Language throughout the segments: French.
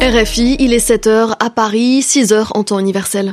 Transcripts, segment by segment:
RFI, il est 7h à Paris, 6h en temps universel.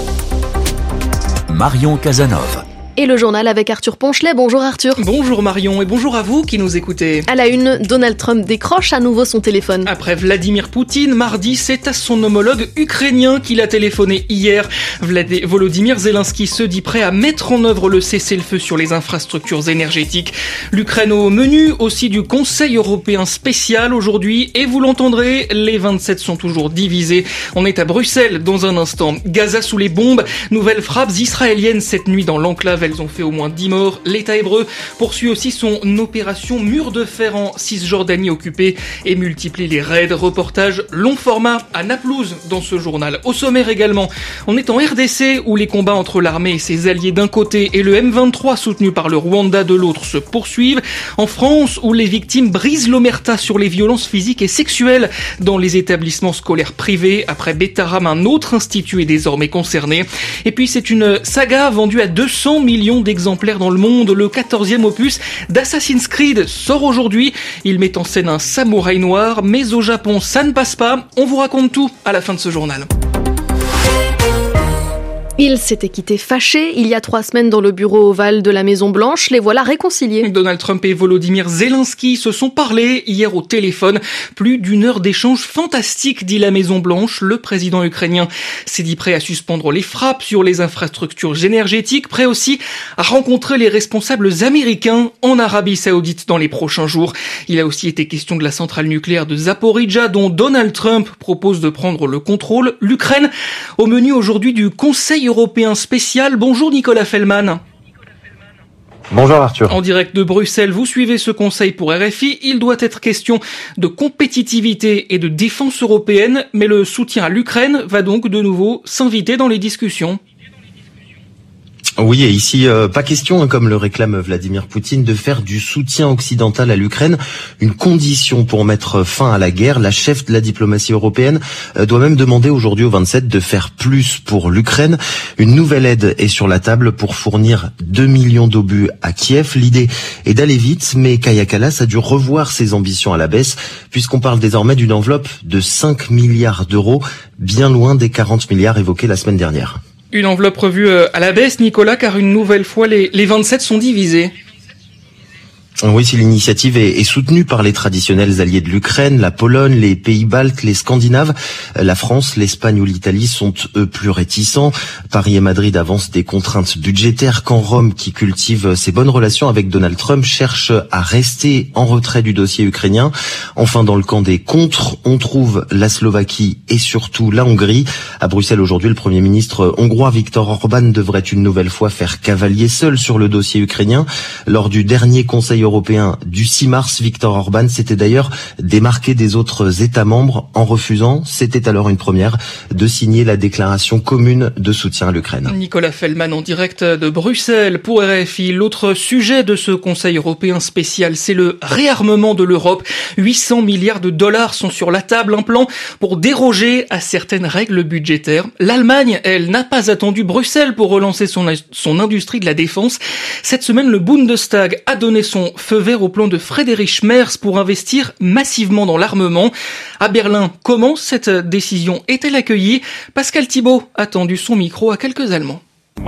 Marion Casanov. Et le journal avec Arthur Ponchelet. Bonjour Arthur. Bonjour Marion et bonjour à vous qui nous écoutez. À la une, Donald Trump décroche à nouveau son téléphone. Après Vladimir Poutine, mardi, c'est à son homologue ukrainien qu'il a téléphoné hier. Volodymyr Zelensky se dit prêt à mettre en œuvre le cessez-le-feu sur les infrastructures énergétiques. L'Ukraine au menu aussi du Conseil européen spécial aujourd'hui. Et vous l'entendrez, les 27 sont toujours divisés. On est à Bruxelles dans un instant. Gaza sous les bombes. Nouvelles frappes israéliennes cette nuit dans l'enclave. Elles ont fait au moins 10 morts. L'État hébreu poursuit aussi son opération Mur de fer en Cisjordanie occupée et multiplie les raids. Reportage long format à Naplouse dans ce journal. Au sommaire également, on est en RDC où les combats entre l'armée et ses alliés d'un côté et le M23 soutenu par le Rwanda de l'autre se poursuivent. En France où les victimes brisent l'omerta sur les violences physiques et sexuelles dans les établissements scolaires privés. Après Betaram, un autre institut est désormais concerné. Et puis c'est une saga vendue à 200 millions d'exemplaires dans le monde. Le 14e opus d'Assassin's Creed sort aujourd'hui. Il met en scène un samouraï noir, mais au Japon, ça ne passe pas. On vous raconte tout à la fin de ce journal. Ils s'étaient quittés fâchés il y a 3 semaines dans le bureau ovale de la Maison-Blanche. Les voilà réconciliés. Donald Trump et Volodymyr Zelensky se sont parlé hier au téléphone. Plus d'1 heure d'échange fantastique, dit la Maison-Blanche. Le président ukrainien s'est dit prêt à suspendre les frappes sur les infrastructures énergétiques, prêt aussi à rencontrer les responsables américains en Arabie Saoudite dans les prochains jours. Il a aussi été question de la centrale nucléaire de Zaporijjia dont Donald Trump propose de prendre le contrôle. L'Ukraine au menu aujourd'hui du Conseil européen spécial. Bonjour Nicolas Fellman. Bonjour Arthur. En direct de Bruxelles, vous suivez ce conseil pour RFI. Il doit être question de compétitivité et de défense européenne, mais le soutien à l'Ukraine va donc de nouveau s'inviter dans les discussions. Oui, et ici, pas question, comme le réclame Vladimir Poutine, de faire du soutien occidental à l'Ukraine une condition pour mettre fin à la guerre. La chef de la diplomatie européenne doit même demander aujourd'hui aux 27 de faire plus pour l'Ukraine. Une nouvelle aide est sur la table pour fournir 2 millions d'obus à Kiev. L'idée est d'aller vite, mais Kaja Kallas a dû revoir ses ambitions à la baisse, puisqu'on parle désormais d'une enveloppe de 5 milliards d'euros, bien loin des 40 milliards évoqués la semaine dernière. Une enveloppe revue à la baisse, Nicolas, car une nouvelle fois, les 27 sont divisés. Oui, si l'initiative est soutenue par les traditionnels alliés de l'Ukraine, la Pologne, les pays baltes, les Scandinaves, la France, l'Espagne ou l'Italie sont eux plus réticents. Paris et Madrid avancent des contraintes budgétaires quand Rome, qui cultive ses bonnes relations avec Donald Trump, cherche à rester en retrait du dossier ukrainien. Enfin, dans le camp des contres, on trouve la Slovaquie et surtout la Hongrie. À Bruxelles aujourd'hui, le Premier ministre hongrois Viktor Orban devrait une nouvelle fois faire cavalier seul sur le dossier ukrainien. Lors du dernier Conseil européen du 6 mars, Viktor Orban s'était d'ailleurs démarqué des autres États membres en refusant, c'était alors une première, de signer la déclaration commune de soutien à l'Ukraine. Nicolas Fellman en direct de Bruxelles pour RFI. L'autre sujet de ce Conseil européen spécial, c'est le réarmement de l'Europe. 800 milliards de dollars sont sur la table, un plan pour déroger à certaines règles budgétaires. L'Allemagne, elle, n'a pas attendu Bruxelles pour relancer son industrie de la défense. Cette semaine, le Bundestag a donné son feu vert au plan de Friedrich Merz pour investir massivement dans l'armement. À Berlin, comment cette décision est-elle accueillie ? Pascal Thibault a tendu son micro à quelques Allemands.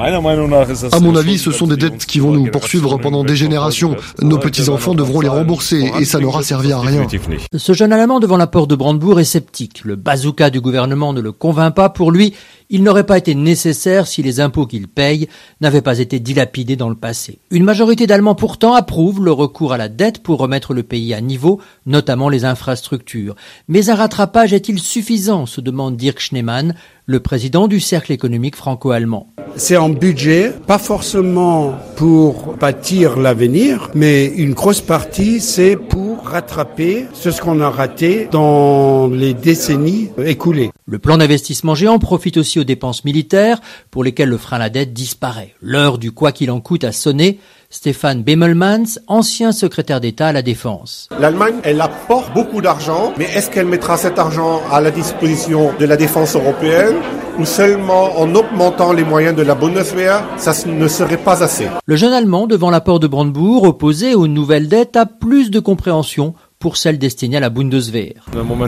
À mon avis, ce sont des dettes qui vont nous poursuivre pendant des générations. Nos petits-enfants devront les rembourser et ça n'aura servi à rien. Ce jeune Allemand devant la porte de Brandebourg est sceptique. Le bazooka du gouvernement ne le convainc pas. Pour lui, il n'aurait pas été nécessaire si les impôts qu'il paye n'avaient pas été dilapidés dans le passé. Une majorité d'Allemands pourtant approuve le recours à la dette pour remettre le pays à niveau, notamment les infrastructures. Mais un rattrapage est-il suffisant, se demande Dirk Schneemann, le président du Cercle économique franco-allemand. C'est un budget, pas forcément pour bâtir l'avenir, mais une grosse partie, c'est pour rattraper ce qu'on a raté dans les décennies écoulées. Le plan d'investissement géant profite aussi aux dépenses militaires, pour lesquelles le frein à la dette disparaît. L'heure du quoi qu'il en coûte a sonné. Stéphane Bemmelmans, ancien secrétaire d'État à la Défense. L'Allemagne, elle apporte beaucoup d'argent, mais est-ce qu'elle mettra cet argent à la disposition de la défense européenne ou seulement en augmentant les moyens de la Bundeswehr? Ça ne serait pas assez. Le jeune Allemand devant la porte de Brandebourg, opposé aux nouvelles dettes, a plus de compréhension pour celles destinées à la Bundeswehr.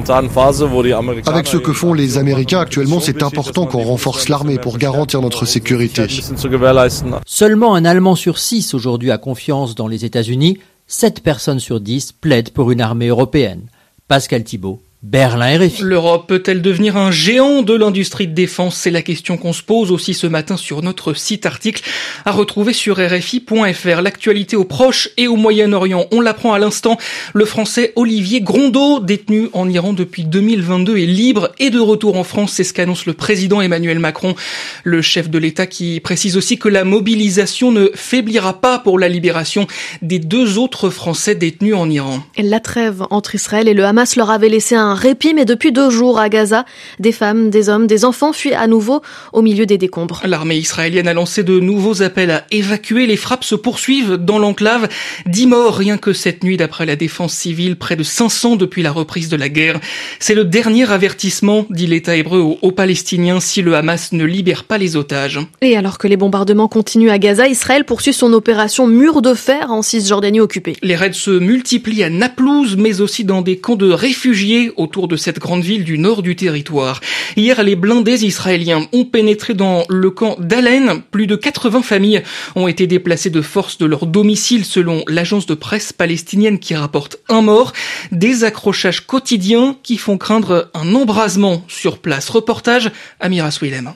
Avec ce que font les Américains actuellement, c'est important qu'on renforce l'armée pour garantir notre sécurité. Seulement un Allemand sur 6 aujourd'hui a confiance dans les États-Unis. 7 personnes sur 10 plaident pour une armée européenne. Pascal Thibault, Berlin RFI. L'Europe peut-elle devenir un géant de l'industrie de défense? C'est la question qu'on se pose aussi ce matin sur notre site article à retrouver sur RFI.fr. L'actualité au Proche et au Moyen-Orient. On l'apprend à l'instant. Le Français Olivier Grondeau, détenu en Iran depuis 2022, est libre et de retour en France. C'est ce qu'annonce le président Emmanuel Macron. Le chef de l'État qui précise aussi que la mobilisation ne faiblira pas pour la libération des 2 autres Français détenus en Iran. La trêve entre Israël et le Hamas leur avait laissé un répit, mais depuis 2 jours à Gaza, des femmes, des hommes, des enfants fuient à nouveau au milieu des décombres. L'armée israélienne a lancé de nouveaux appels à évacuer. Les frappes se poursuivent dans l'enclave. 10 morts rien que cette nuit d'après la défense civile, près de 500 depuis la reprise de la guerre. C'est le dernier avertissement, dit l'État hébreu aux Palestiniens, si le Hamas ne libère pas les otages. Et alors que les bombardements continuent à Gaza, Israël poursuit son opération Mur de fer en Cisjordanie occupée. Les raids se multiplient à Naplouse, mais aussi dans des camps de réfugiés autour de cette grande ville du nord du territoire. Hier, les blindés israéliens ont pénétré dans le camp d'Alen. Plus de 80 familles ont été déplacées de force de leur domicile, selon l'agence de presse palestinienne qui rapporte 1 mort. Des accrochages quotidiens qui font craindre un embrasement sur place. Reportage Amira Swilem.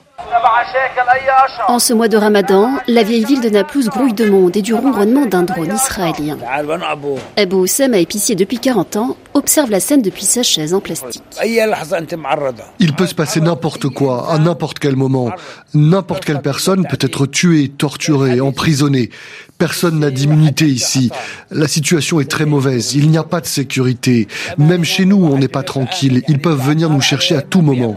En ce mois de Ramadan, la vieille ville de Naplouse grouille de monde et du ronronnement d'un drone israélien. Abou Oussem, épicier depuis 40 ans, observe la scène depuis sa chaise en plastique. Il peut se passer n'importe quoi, à n'importe quel moment. N'importe quelle personne peut être tuée, torturée, emprisonnée. Personne n'a d'immunité ici. La situation est très mauvaise. Il n'y a pas de sécurité. Même chez nous, on n'est pas tranquille. Ils peuvent venir nous chercher à tout moment.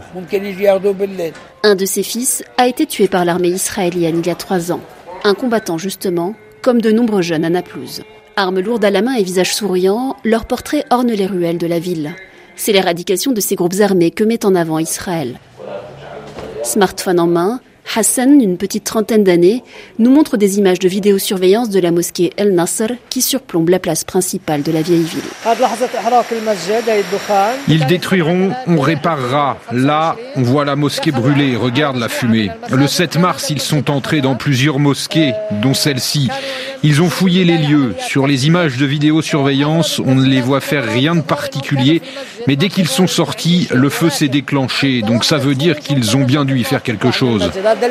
Un de ses fils a été tué par l'armée israélienne il y a 3 ans. Un combattant justement, comme de nombreux jeunes à Naplouse. Armes lourdes à la main et visage souriant, leurs portraits ornent les ruelles de la ville. C'est l'éradication de ces groupes armés que met en avant Israël. Smartphone en main, Hassan, une petite trentaine d'années, nous montre des images de vidéosurveillance de la mosquée El Nasr qui surplombe la place principale de la vieille ville. Ils détruiront, on réparera. Là, on voit la mosquée brûler, regarde la fumée. Le 7 mars, ils sont entrés dans plusieurs mosquées, dont celle-ci. Ils ont fouillé les lieux. Sur les images de vidéosurveillance, on ne les voit faire rien de particulier, mais dès qu'ils sont sortis, le feu s'est déclenché. Donc ça veut dire qu'ils ont bien dû y faire quelque chose.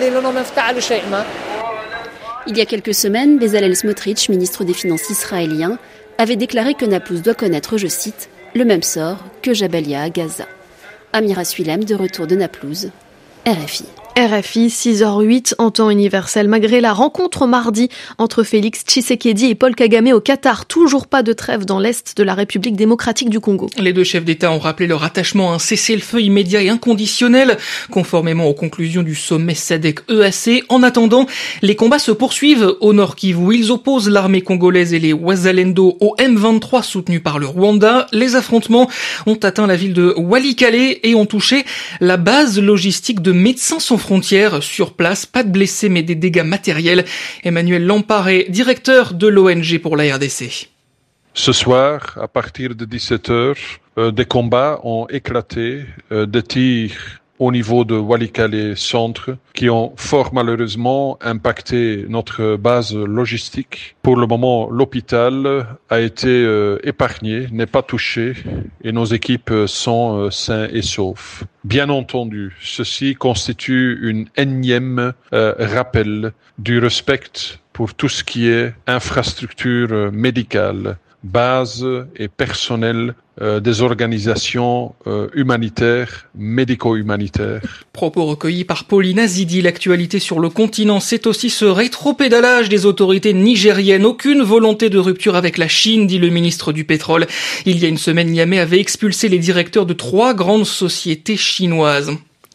Il y a quelques semaines, Bezalel Smotrich, ministre des Finances israélien, avait déclaré que Naplouse doit connaître, je cite, le même sort que Jabalia à Gaza. Amira Swilem, de retour de Naplouse, RFI. RFI, 6h08 en temps universel. Malgré la rencontre mardi entre Félix Tshisekedi et Paul Kagame au Qatar, toujours pas de trêve dans l'est de la République démocratique du Congo. Les 2 chefs d'État ont rappelé leur attachement à un cessez-le-feu immédiat et inconditionnel, conformément aux conclusions du sommet SADC-EAC. En attendant, les combats se poursuivent au Nord Kivu. Ils opposent l'armée congolaise et les Wazalendo au M23 soutenus par le Rwanda. Les affrontements ont atteint la ville de Walikale et ont touché la base logistique de Médecins sans frontières sur place. Pas de blessés mais des dégâts matériels. Emmanuel Lamparé, directeur de l'ONG pour la RDC. Ce soir, à partir de 17h, des combats ont éclaté, des tirs au niveau de Walikale centre qui ont fort malheureusement impacté notre base logistique. Pour le moment, l'hôpital a été épargné, n'est pas touché et nos équipes sont sains et saufs. Bien entendu, ceci constitue une énième rappel du respect pour tout ce qui est infrastructure médicale, base et personnel des organisations humanitaires, médico-humanitaires. Propos recueillis par Paulina Zidi. L'actualité sur le continent, c'est aussi ce rétropédalage des autorités nigériennes. Aucune volonté de rupture avec la Chine, dit le ministre du Pétrole. Il y a une semaine, Niamey avait expulsé les directeurs de 3 grandes sociétés chinoises.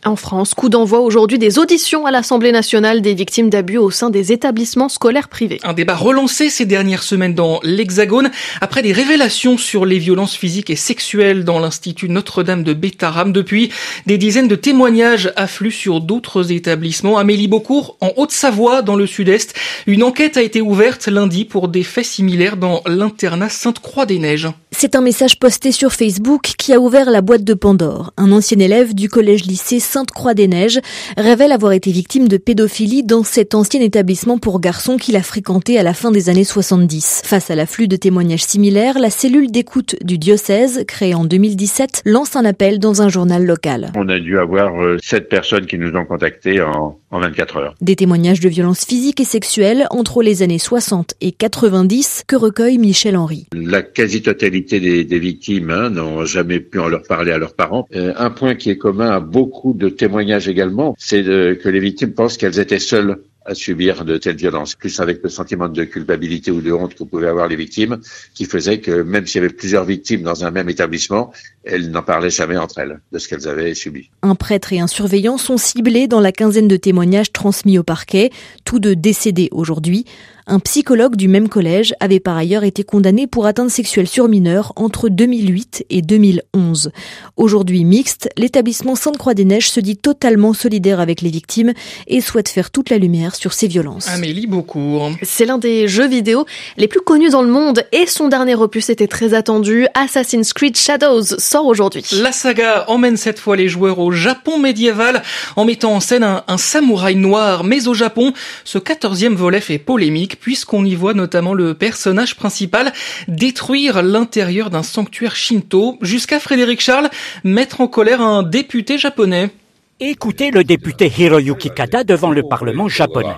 En France, coup d'envoi aujourd'hui des auditions à l'Assemblée nationale des victimes d'abus au sein des établissements scolaires privés. Un débat relancé ces dernières semaines dans l'Hexagone après des révélations sur les violences physiques et sexuelles dans l'Institut Notre-Dame de Bétharram. Depuis, des dizaines de témoignages affluent sur d'autres établissements. Amélie Beaucourt, en Haute-Savoie, dans le Sud-Est, une enquête a été ouverte lundi pour des faits similaires dans l'internat Sainte-Croix-des-Neiges. C'est un message posté sur Facebook qui a ouvert la boîte de Pandore. Un ancien élève du collège-lycée Sainte-Croix-des-Neiges révèle avoir été victime de pédophilie dans cet ancien établissement pour garçons qu'il a fréquenté à la fin des années 70. Face à l'afflux de témoignages similaires, la cellule d'écoute du diocèse, créée en 2017, lance un appel dans un journal local. On a dû avoir 7 personnes qui nous ont contactés en 24 heures. Des témoignages de violences physiques et sexuelles entre les années 60 et 90 que recueille Michel Henry. La quasi-totalité des victimes n'ont jamais pu en leur parler à leurs parents. Un point qui est commun à beaucoup de témoignages également, c'est que les victimes pensent qu'elles étaient seules à subir de telles violences, plus avec le sentiment de culpabilité ou de honte que pouvaient avoir les victimes, qui faisait que même s'il y avait plusieurs victimes dans un même établissement, elles n'en parlaient jamais entre elles de ce qu'elles avaient subi. Un prêtre et un surveillant sont ciblés dans la quinzaine de témoignages transmis au parquet, tous deux décédés aujourd'hui. Un psychologue du même collège avait par ailleurs été condamné pour atteinte sexuelle sur mineur entre 2008 et 2011. Aujourd'hui mixte, l'établissement Sainte-Croix-des-Neiges se dit totalement solidaire avec les victimes et souhaite faire toute la lumière sur ces violences. Amélie Beaucourt. C'est l'un des jeux vidéo les plus connus dans le monde et son dernier opus était très attendu. Assassin's Creed Shadows sort aujourd'hui. La saga emmène cette fois les joueurs au Japon médiéval en mettant en scène un samouraï noir. Mais au Japon, ce 14e volet fait polémique puisqu'on y voit notamment le personnage principal détruire l'intérieur d'un sanctuaire shinto, jusqu'à Frédéric Charles mettre en colère un député japonais. Écoutez le député Hiroyuki Kada devant le Parlement japonais.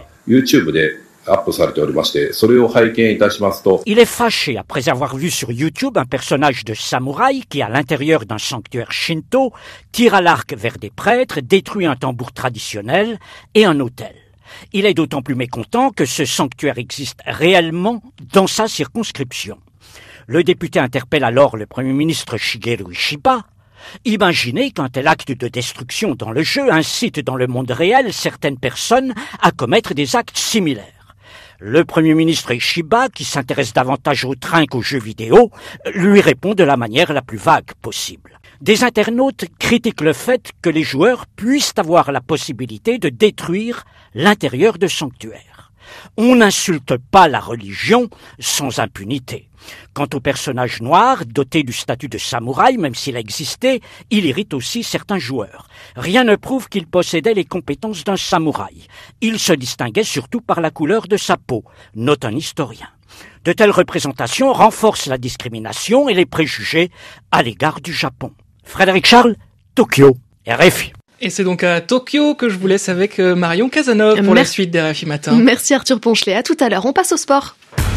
Il est fâché après avoir vu sur YouTube un personnage de samouraï qui, à l'intérieur d'un sanctuaire shinto, tire à l'arc vers des prêtres, détruit un tambour traditionnel et un autel. Il est d'autant plus mécontent que ce sanctuaire existe réellement dans sa circonscription. Le député interpelle alors le Premier ministre Shigeru Ishiba. Imaginez qu'un tel acte de destruction dans le jeu incite dans le monde réel certaines personnes à commettre des actes similaires. Le Premier ministre Ishiba, qui s'intéresse davantage aux trains qu'aux jeux vidéo, lui répond de la manière la plus vague possible. Des internautes critiquent le fait que les joueurs puissent avoir la possibilité de détruire l'intérieur de sanctuaires. On n'insulte pas la religion sans impunité. Quant au personnage noir, doté du statut de samouraï, même s'il existait, il irrite aussi certains joueurs. Rien ne prouve qu'il possédait les compétences d'un samouraï. Il se distinguait surtout par la couleur de sa peau, note un historien. De telles représentations renforcent la discrimination et les préjugés à l'égard du Japon. Frédéric Charles, Tokyo, RFI. Et c'est donc à Tokyo que je vous laisse avec Marion Cazeneuve pour la suite des RFI Matin. Merci Arthur Ponchelet, à tout à l'heure. On passe au sport.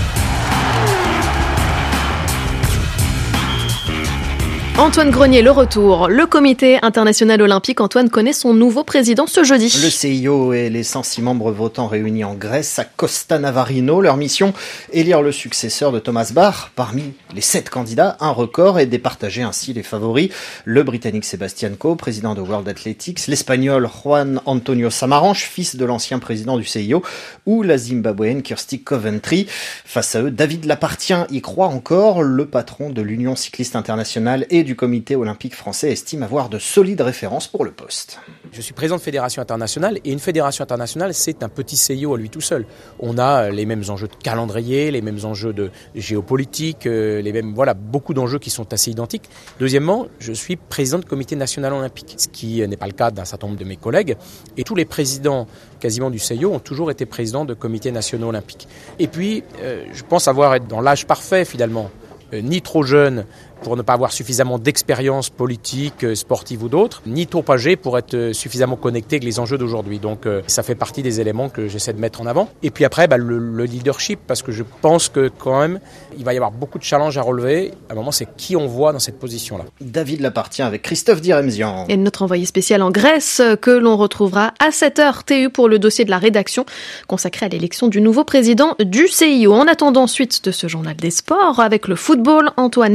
Antoine Grenier, le retour. Le comité international olympique, Antoine, connaît son nouveau président ce jeudi. Le CIO et les 106 membres votants réunis en Grèce à Costa Navarino. Leur mission, élire le successeur de Thomas Bach. Parmi les 7 candidats, un record et départager ainsi les favoris. Le Britannique Sebastian Coe, président de World Athletics. L'Espagnol Juan Antonio Samaranch, fils de l'ancien président du CIO. Ou la Zimbabwéenne Kirsty Coventry. Face à eux, David Lapartien y croit encore. Le patron de l'Union cycliste internationale et du comité olympique français estime avoir de solides références pour le poste. Je suis président de fédération internationale et une fédération internationale, c'est un petit CIO à lui tout seul. On a les mêmes enjeux de calendrier, les mêmes enjeux de géopolitique, les mêmes, beaucoup d'enjeux qui sont assez identiques. Deuxièmement, je suis président de comité national olympique, ce qui n'est pas le cas d'un certain nombre de mes collègues. Et tous les présidents quasiment du CIO ont toujours été présidents de comités nationaux olympiques. Et puis, je pense être dans l'âge parfait finalement, ni trop jeune pour ne pas avoir suffisamment d'expérience politique, sportive ou d'autres, ni trop âgé pour être suffisamment connecté avec les enjeux d'aujourd'hui. Donc ça fait partie des éléments que j'essaie de mettre en avant. Et puis après, le leadership, parce que je pense que quand même, il va y avoir beaucoup de challenges à relever. À un moment, c'est qui on voit dans cette position-là. David Lapartien avec Christophe Diremzian. Et notre envoyé spécial en Grèce, que l'on retrouvera à 7h TU pour le dossier de la rédaction consacré à l'élection du nouveau président du CIO. En attendant, suite de ce journal des sports, avec le football, Antoine et l'équipe de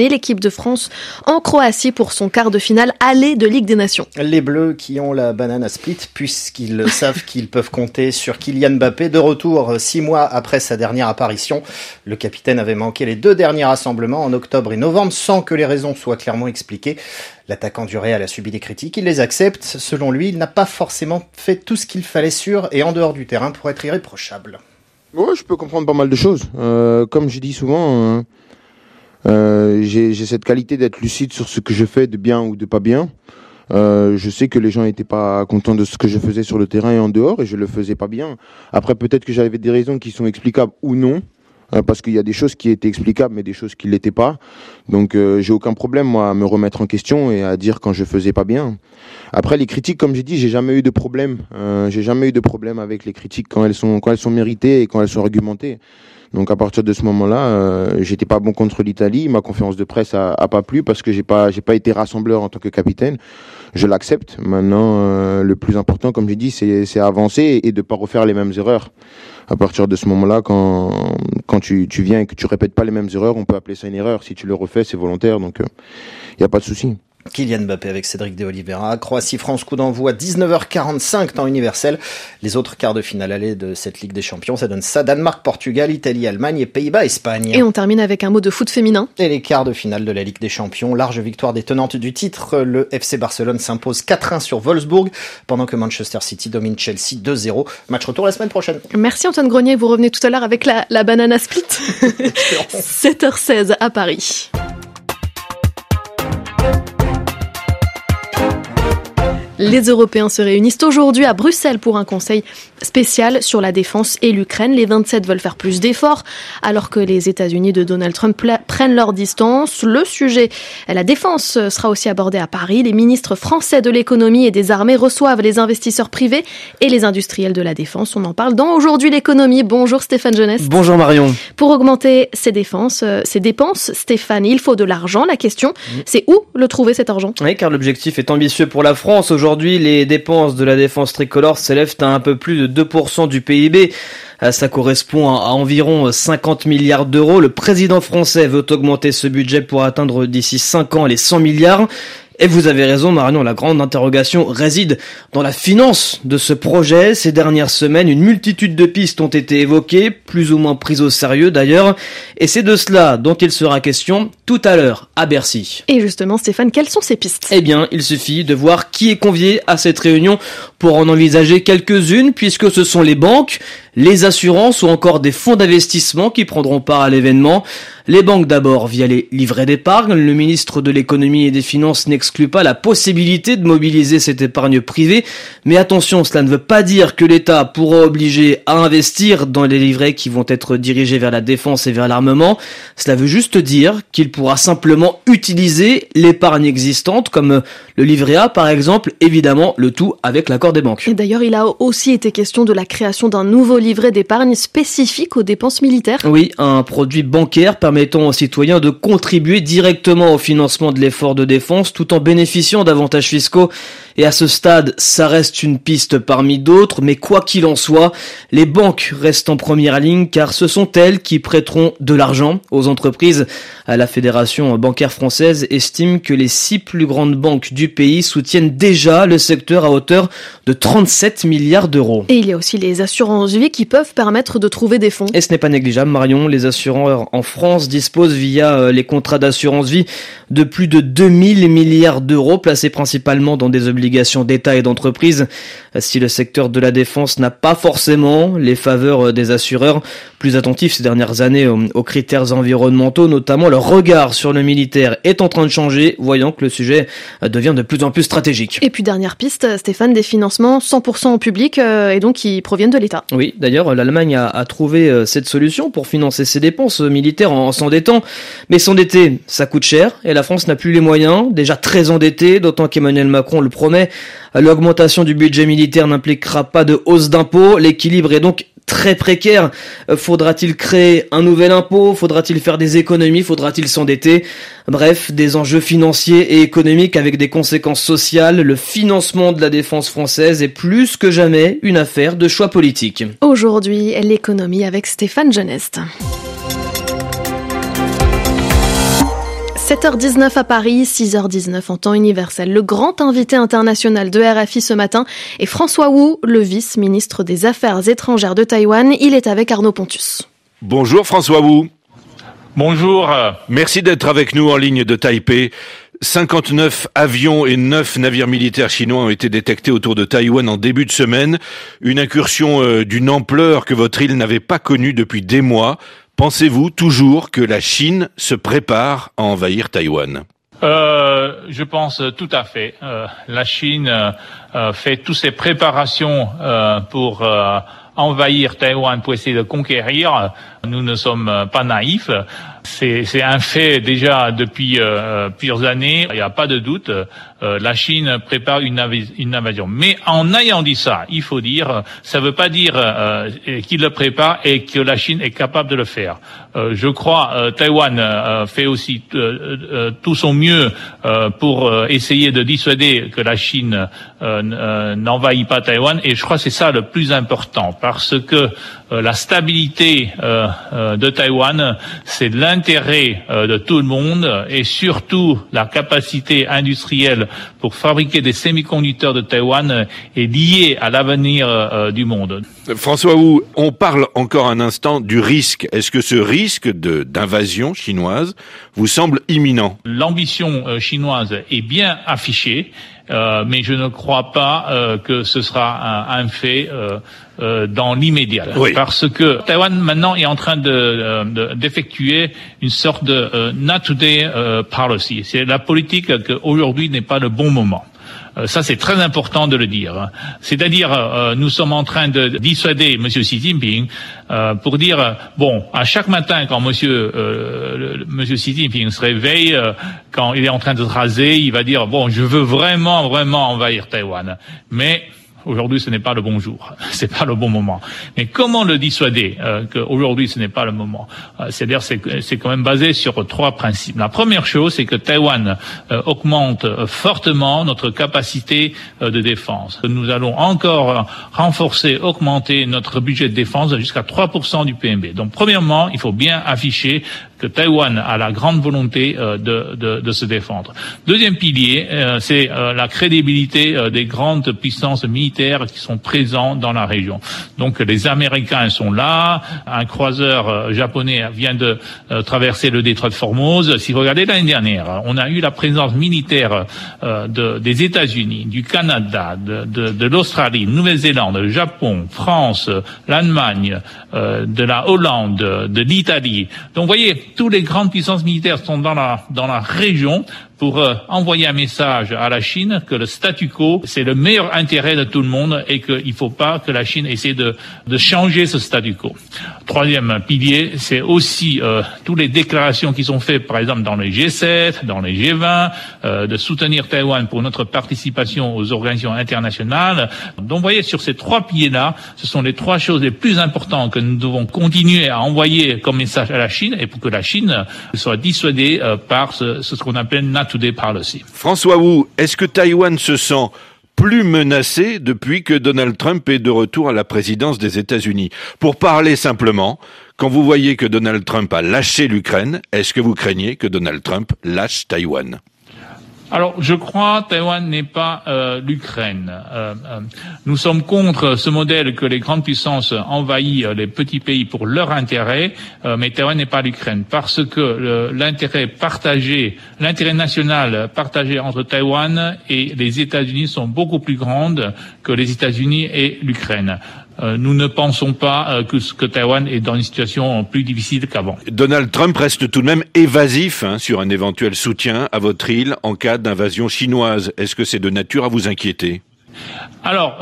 France en Croatie pour son quart de finale aller de Ligue des Nations. Les Bleus qui ont la banane à split puisqu'ils savent qu'ils peuvent compter sur Kylian Mbappé de retour 6 mois après sa dernière apparition. Le capitaine avait manqué les 2 derniers rassemblements en octobre et novembre sans que les raisons soient clairement expliquées. L'attaquant du Real a subi des critiques, il les accepte. Selon lui, il n'a pas forcément fait tout ce qu'il fallait sur et en dehors du terrain pour être irréprochable. Ouais, je peux comprendre pas mal de choses. Comme je dis souvent, j'ai cette qualité d'être lucide sur ce que je fais de bien ou de pas bien. Je sais que les gens n'étaient pas contents de ce que je faisais sur le terrain et en dehors et je le faisais pas bien. Après, peut-être que j'avais des raisons qui sont explicables ou non. Parce qu'il y a des choses qui étaient explicables mais des choses qui l'étaient pas. Donc j'ai aucun problème moi à me remettre en question et à dire quand je faisais pas bien. Après les critiques, comme j'ai dit, j'ai jamais eu de problème. J'ai jamais eu de problème avec les critiques quand elles sont méritées et quand elles sont argumentées. Donc à partir de ce moment-là, j'étais pas bon contre l'Italie. Ma conférence de presse a pas plu parce que j'ai pas été rassembleur en tant que capitaine. Je l'accepte. Maintenant, le plus important, comme j'ai dit, c'est avancer et de pas refaire les mêmes erreurs. À partir de ce moment-là, quand tu viens et que tu répètes pas les mêmes erreurs, on peut appeler ça une erreur. Si tu le refais, c'est volontaire, donc y a pas de souci. Kylian Mbappé avec Cédric de Oliveira. Croatie-France, coup d'envoi 19h45 temps universel. Les autres quarts de finale aller de cette Ligue des Champions, ça donne ça: Danemark, Portugal, Italie, Allemagne et Pays-Bas, Espagne. Et on termine avec un mot de foot féminin. Et les quarts de finale de la Ligue des Champions, large victoire des tenantes du titre. Le FC Barcelone s'impose 4-1 sur Wolfsburg, pendant que Manchester City domine Chelsea 2-0. Match retour la semaine prochaine. Merci Antoine Grenier, vous revenez tout à l'heure avec la banana split. 7h16 à Paris. Les Européens se réunissent aujourd'hui à Bruxelles pour un conseil spécial sur la défense et l'Ukraine. Les 27 veulent faire plus d'efforts alors que les États-Unis de Donald Trump prennent leur distance. Le sujet, la défense, sera aussi abordé à Paris. Les ministres français de l'économie et des armées reçoivent les investisseurs privés et les industriels de la défense. On en parle dans Aujourd'hui l'économie. Bonjour Stéphane Genest. Bonjour Marion. Pour augmenter ces dépenses, Stéphane, il faut de l'argent. La question, c'est où le trouver cet argent ? Oui, car l'objectif est ambitieux pour la France. Aujourd'hui, les dépenses de la défense tricolore s'élèvent à un peu plus de 2% du PIB. Ça correspond à environ 50 milliards d'euros. Le président français veut augmenter ce budget pour atteindre d'ici 5 ans les 100 milliards. Et vous avez raison Marion, la grande interrogation réside dans la finance de ce projet. Ces dernières semaines, une multitude de pistes ont été évoquées, plus ou moins prises au sérieux d'ailleurs. Et c'est de cela dont il sera question tout à l'heure à Bercy. Et justement Stéphane, quelles sont ces pistes ? Eh bien, il suffit de voir qui est convié à cette réunion pour en envisager quelques-unes, puisque ce sont les banques, les assurances ou encore des fonds d'investissement qui prendront part à l'événement. Les banques d'abord via les livrets d'épargne. Le ministre de l'économie et des finances n'exclut pas la possibilité de mobiliser cette épargne privée. Mais attention, cela ne veut pas dire que l'État pourra obliger à investir dans les livrets qui vont être dirigés vers la défense et vers l'armement. Cela veut juste dire qu'il pourra simplement utiliser l'épargne existante, comme le livret A par exemple, évidemment le tout avec l'accord des banques. Et d'ailleurs, il a aussi été question de la création d'un nouveau livret d'épargne spécifique aux dépenses militaires. Oui, un produit bancaire permettant aux citoyens de contribuer directement au financement de l'effort de défense tout en bénéficiant d'avantages fiscaux. Et à ce stade, ça reste une piste parmi d'autres, mais quoi qu'il en soit, les banques restent en première ligne car ce sont elles qui prêteront de l'argent aux entreprises. La Fédération bancaire française estime que les 6 plus grandes banques du pays soutiennent déjà le secteur à hauteur de 37 milliards d'euros. Et il y a aussi les assurances vie qui peuvent permettre de trouver des fonds. Et ce n'est pas négligeable, Marion. Les assureurs en France disposent via les contrats d'assurance vie de plus de 2000 milliards d'euros placés principalement dans des obligations d'État et d'entreprise. Si le secteur de la défense n'a pas forcément les faveurs des assureurs, plus attentifs ces dernières années aux critères environnementaux, notamment leur regard sur le militaire est en train de changer, voyant que le sujet devient de plus en plus stratégique. Et puis dernière piste, Stéphane, des financements 100% en public et donc qui proviennent de l'État. Oui, d'ailleurs l'Allemagne a trouvé cette solution pour financer ses dépenses militaires en s'endettant. Mais s'endetter, ça coûte cher et la France n'a plus les moyens, déjà très endettée, d'autant qu'Emmanuel Macron le promet. L'augmentation du budget militaire n'impliquera pas de hausse d'impôts, l'équilibre est donc très précaire. Faudra-t-il créer un nouvel impôt ? Faudra-t-il faire des économies ? Faudra-t-il s'endetter ? Bref, des enjeux financiers et économiques avec des conséquences sociales. Le financement de la défense française est plus que jamais une affaire de choix politique. Aujourd'hui, l'économie avec Stéphane Genest. 7h19 à Paris, 6h19 en temps universel. Le grand invité international de RFI ce matin est François Wu, le vice-ministre des Affaires étrangères de Taïwan. Il est avec Arnaud Pontus. Bonjour François Wu. Bonjour. Merci d'être avec nous en ligne de Taipei. 59 avions et 9 navires militaires chinois ont été détectés autour de Taïwan en début de semaine. Une incursion d'une ampleur que votre île n'avait pas connue depuis des mois. Pensez-vous toujours que la Chine se prépare à envahir Taïwan ? Je pense tout à fait. La Chine fait toutes ses préparations pour envahir Taïwan, pour essayer de conquérir. Nous ne sommes pas naïfs. C'est un fait déjà depuis plusieurs années. Il n'y a pas de doute. La Chine prépare une invasion. Mais en ayant dit ça, il faut dire, ça ne veut pas dire qu'il le prépare et que la Chine est capable de le faire. Je crois Taïwan fait aussi tout son mieux pour essayer de dissuader que la Chine n'envahit pas Taïwan. Et je crois que c'est ça le plus important, parce que la stabilité de Taïwan, c'est l'intérêt de tout le monde et surtout la capacité industrielle pour fabriquer des semi-conducteurs de Taïwan est liée à l'avenir du monde. François Wu, on parle encore un instant du risque. Est-ce que ce risque d'invasion chinoise vous semble imminent ? L'ambition chinoise est bien affichée. Mais je ne crois pas que ce sera un fait dans l'immédiat. Oui. Parce que Taïwan maintenant est en train d'effectuer une sorte de not today policy. C'est la politique qu'aujourd'hui n'est pas le bon moment. Ça, c'est très important de le dire. C'est-à-dire, nous sommes en train de dissuader M. Xi Jinping pour dire, bon, à chaque matin, quand M. Xi Jinping se réveille, quand il est en train de se raser, il va dire, bon, je veux vraiment envahir Taïwan. Mais aujourd'hui, ce n'est pas le bon jour, c'est pas le bon moment. Mais comment le dissuader qu'aujourd'hui ce n'est pas le moment ? C'est-à-dire, c'est quand même basé sur 3 principes. La première chose, c'est que Taïwan augmente fortement notre capacité de défense. Nous allons encore renforcer, augmenter notre budget de défense jusqu'à 3% du PNB. Donc, premièrement, il faut bien afficher que Taïwan a la grande volonté de se défendre. Deuxième pilier, c'est la crédibilité des grandes puissances militaires qui sont présents dans la région. Donc les Américains sont là, un croiseur japonais vient de traverser le détroit de Formose. Si vous regardez l'année dernière, on a eu la présence militaire des États-Unis, du Canada, de l'Australie, Nouvelle-Zélande, le Japon, France, l'Allemagne, de la Hollande, de l'Italie. Donc vous voyez, toutes les grandes puissances militaires sont dans la région pour envoyer un message à la Chine que le statu quo, c'est le meilleur intérêt de tout le monde et qu'il ne faut pas que la Chine essaie de changer ce statu quo. Troisième pilier, c'est aussi toutes les déclarations qui sont faites, par exemple, dans les G7, dans les G20, de soutenir Taïwan pour notre participation aux organisations internationales. Donc, vous voyez, sur ces 3 piliers-là, ce sont les 3 choses les plus importantes que nous devons continuer à envoyer comme message à la Chine et pour que la Chine soit dissuadée par ce qu'on appelle today policy. François Wu, est-ce que Taïwan se sent plus menacé depuis que Donald Trump est de retour à la présidence des États-Unis ? Pour parler simplement, quand vous voyez que Donald Trump a lâché l'Ukraine, est-ce que vous craignez que Donald Trump lâche Taïwan ? Alors, je crois Taïwan n'est pas l'Ukraine. Nous sommes contre ce modèle que les grandes puissances envahissent les petits pays pour leur intérêt, mais Taïwan n'est pas l'Ukraine parce que l'intérêt national partagé entre Taïwan et les États-Unis sont beaucoup plus grandes que les États-Unis et l'Ukraine. Nous ne pensons pas que Taïwan est dans une situation plus difficile qu'avant. Donald Trump reste tout de même évasif sur un éventuel soutien à votre île en cas d'invasion chinoise. Est-ce que c'est de nature à vous inquiéter ? Alors,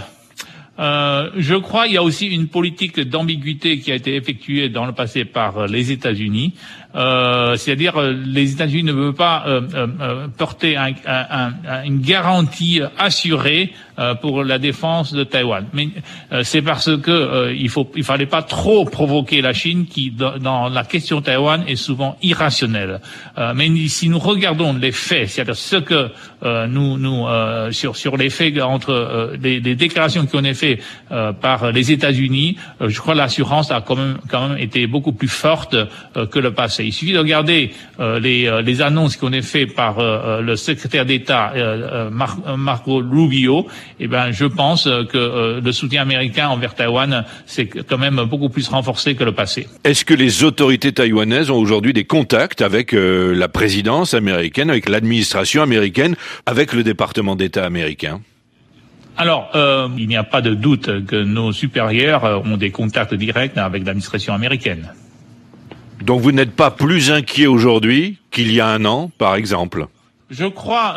je crois qu'il y a aussi une politique d'ambiguïté qui a été effectuée dans le passé par les États-Unis. C'est-à-dire les États-Unis ne veulent pas porter une garantie assurée pour la défense de Taïwan. Mais c'est parce que il fallait pas trop provoquer la Chine qui dans la question Taïwan est souvent irrationnelle. Mais si nous regardons les faits, c'est-à-dire ce que sur les faits entre les déclarations qui ont été faites fait par les États-Unis, je crois que l'assurance a quand même été beaucoup plus forte que le passé. Il suffit de regarder les annonces qu'on a faites par le secrétaire d'État Marco Rubio. Eh ben, je pense que le soutien américain envers Taïwan c'est quand même beaucoup plus renforcé que le passé. Est-ce que les autorités taïwanaises ont aujourd'hui des contacts avec la présidence américaine, avec l'administration américaine, avec le département d'État américain? Alors, il n'y a pas de doute que nos supérieurs ont des contacts directs avec l'administration américaine. Donc vous n'êtes pas plus inquiet aujourd'hui qu'il y a un an, par exemple? Je crois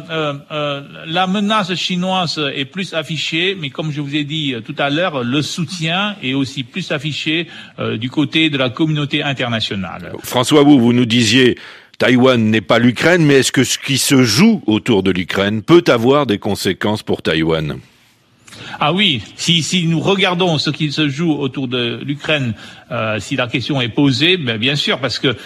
la menace chinoise est plus affichée, mais comme je vous ai dit tout à l'heure, le soutien est aussi plus affiché du côté de la communauté internationale. François Wu, vous nous disiez Taïwan n'est pas l'Ukraine, mais est-ce que ce qui se joue autour de l'Ukraine peut avoir des conséquences pour Taïwan? Ah oui, si nous regardons ce qui se joue autour de l'Ukraine, si la question est posée, bien sûr, parce que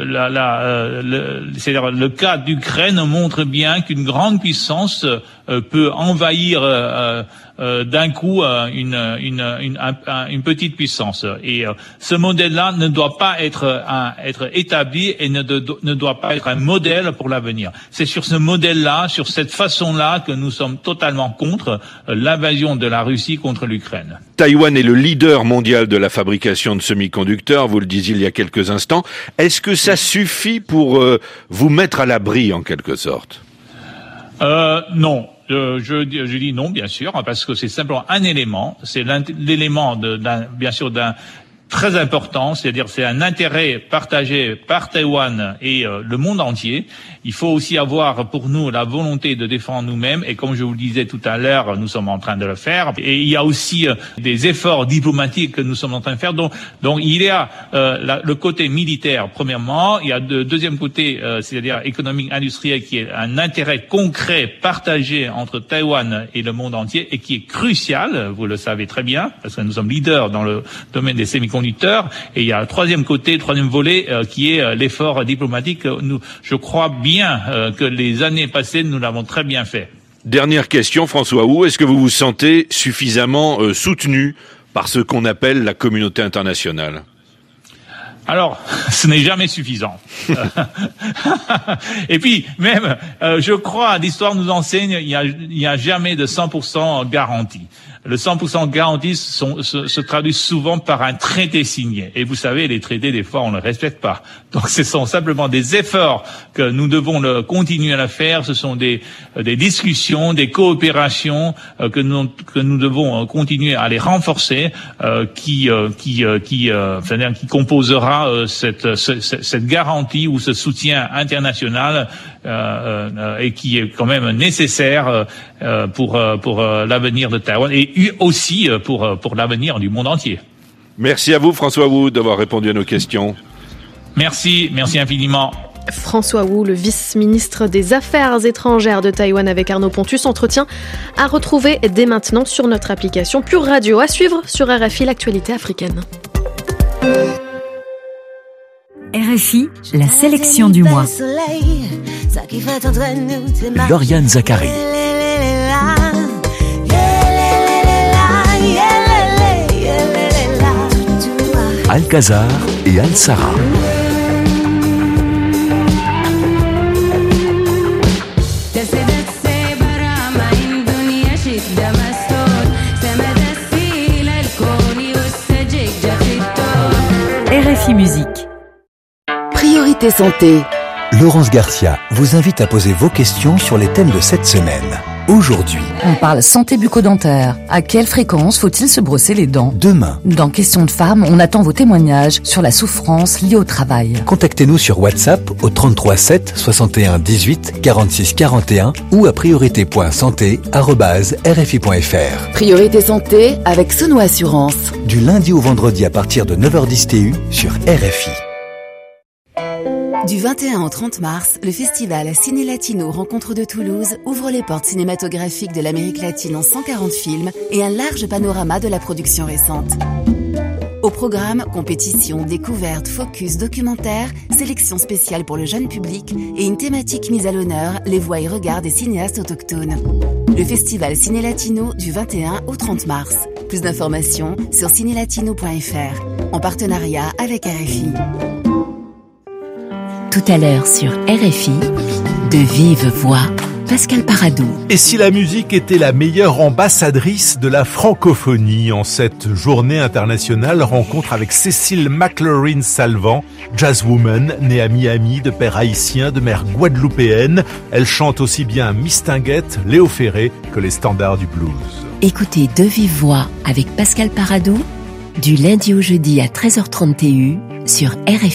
c'est-à-dire le cas d'Ukraine montre bien qu'une grande puissance peut envahir d'un coup une petite puissance. Et ce modèle-là ne doit pas être établi et ne doit pas être un modèle pour l'avenir. C'est sur ce modèle-là, sur cette façon-là, que nous sommes totalement contre l'invasion de la Russie contre l'Ukraine. Taïwan est le leader mondial de la fabrication de semi-conducteurs, vous le disiez il y a quelques instants. Est-ce que ça suffit pour vous mettre à l'abri en quelque sorte? Non. Je dis non, bien sûr, parce que c'est simplement un élément. C'est l'élément bien sûr d'un très important, c'est-à-dire c'est un intérêt partagé par Taïwan et le monde entier. Il faut aussi avoir pour nous la volonté de défendre nous-mêmes et comme je vous le disais tout à l'heure, nous sommes en train de le faire. Et il y a aussi des efforts diplomatiques que nous sommes en train de faire. Donc il y a le côté militaire premièrement, il y a le deuxième côté, c'est-à-dire économique industriel qui est un intérêt concret partagé entre Taïwan et le monde entier et qui est crucial, vous le savez très bien, parce que nous sommes leaders dans le domaine des semi-conducteurs. Et il y a le troisième volet qui est l'effort diplomatique. Je crois bien que les années passées, nous l'avons très bien fait. Dernière question, François Wu, est-ce que vous vous sentez suffisamment soutenu par ce qu'on appelle la communauté internationale? Alors, ce n'est jamais suffisant. Et puis, même, je crois, l'histoire nous enseigne, il n'y a jamais de 100% garantie. Le 100% garantie se traduit souvent par un traité signé. Et vous savez, les traités, des fois, on ne les respecte pas. Donc, ce sont simplement des efforts que nous devons continuer à faire. Ce sont des discussions, des coopérations que nous devons continuer à les renforcer, qui composera cette garantie ou ce soutien international et qui est quand même nécessaire pour l'avenir de Taïwan et aussi pour l'avenir du monde entier. Merci à vous François Wu d'avoir répondu à nos questions. Merci infiniment. François Wu, le vice-ministre des Affaires étrangères de Taïwan avec Arnaud Pontus, entretien à retrouver dès maintenant sur notre application Pure Radio. À suivre sur RFI, l'actualité africaine. RFI, la sélection du mois. Lauriane Zacharie. Alcazar et Al-Sara. RFI Musique. Priorité santé. Laurence Garcia vous invite à poser vos questions sur les thèmes de cette semaine. Aujourd'hui, on parle santé bucco-dentaire. À quelle fréquence faut-il se brosser les dents? Demain, dans Questions de femmes, on attend vos témoignages sur la souffrance liée au travail. Contactez-nous sur WhatsApp au 33 7 61 18 46 41 ou à priorité.santé@rfi.fr. Priorité santé avec Sono Assurance. Du lundi au vendredi à partir de 9h10 TU sur RFI. Du 21 au 30 mars, le festival Ciné Latino Rencontre de Toulouse ouvre les portes cinématographiques de l'Amérique latine en 140 films et un large panorama de la production récente. Au programme, compétition, découverte, focus, documentaire, sélection spéciale pour le jeune public et une thématique mise à l'honneur, les voix et regards des cinéastes autochtones. Le festival Ciné Latino du 21 au 30 mars. Plus d'informations sur cinélatino.fr, en partenariat avec RFI. Tout à l'heure sur RFI, de vive voix, Pascal Paradou. Et si la musique était la meilleure ambassadrice de la francophonie en cette journée internationale, rencontre avec Cécile McLaurin-Salvant, jazzwoman, née à Miami, de père haïtien, de mère guadeloupéenne. Elle chante aussi bien Mistinguett, Léo Ferré que les standards du blues. Écoutez de vive voix avec Pascal Paradou, du lundi au jeudi à 13h30 TU sur RFI.